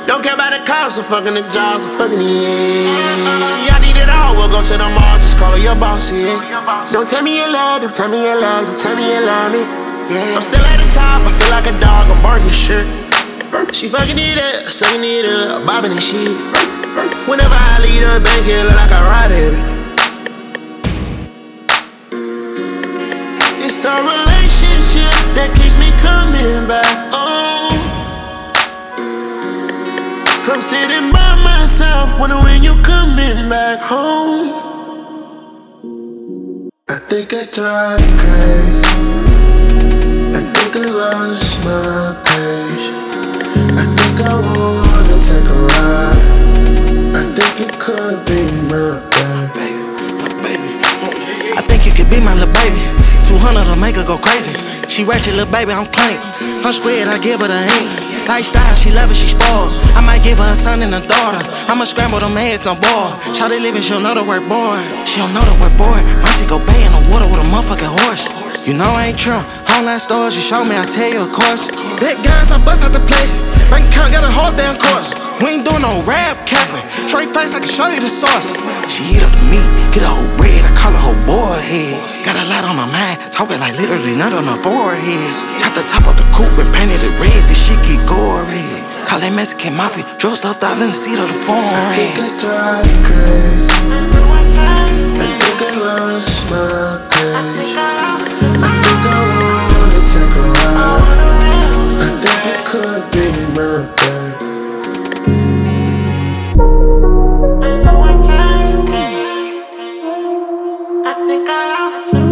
Don't care about the cost of fucking the jobs or fucking the ends. See, I need it all, we'll go to the mall, just call her your boss, yeah. Don't tell me you love, don't tell me you love, don't tell me you love me, yeah. I'm still at the top, I feel like a dog, I'm barking the shit. She fucking it up, sucking it up, bobbing and shit. Whenever I leave the bank, it look like I ride it. It's the relationship that keeps me coming back. Oh, I'm sitting by myself, wondering when you coming back home. I think I drive you crazy. I think I lost my page. I think I wanna take a ride. I think you could be my baby. I think you could be my little baby. 200 to make her go crazy. She ratchet, little baby, I'm clean. I'm squared, I give her the ain't. Lifestyle, she love it, she spoiled. I might give her a son and a daughter. I'ma scramble them eggs, no boy. Shawty living, she'll know the word boy. She don't know the word boy. Auntie go bay in the water with a motherfucking horse. You know I ain't true. Online stores, you show me, I tell you of course. Big guns, I bust out the places. Bank account got a whole damn course. We ain't doing no rap capping. Straight face, I can show you the sauce. She eat up the meat, get a whole bread, I call her whole boy head. Got a lot on my mind, talking like literally nut on her forehead. Chop the top of the coupe and painted it red, this shit get gory. Call that Mexican mafia, drug stuffed out in the seat of the phone. I think I drive you crazy. I think I lost my page. I think I wanna take a ride. I think you could be my babe. I know I can't. I think I lost.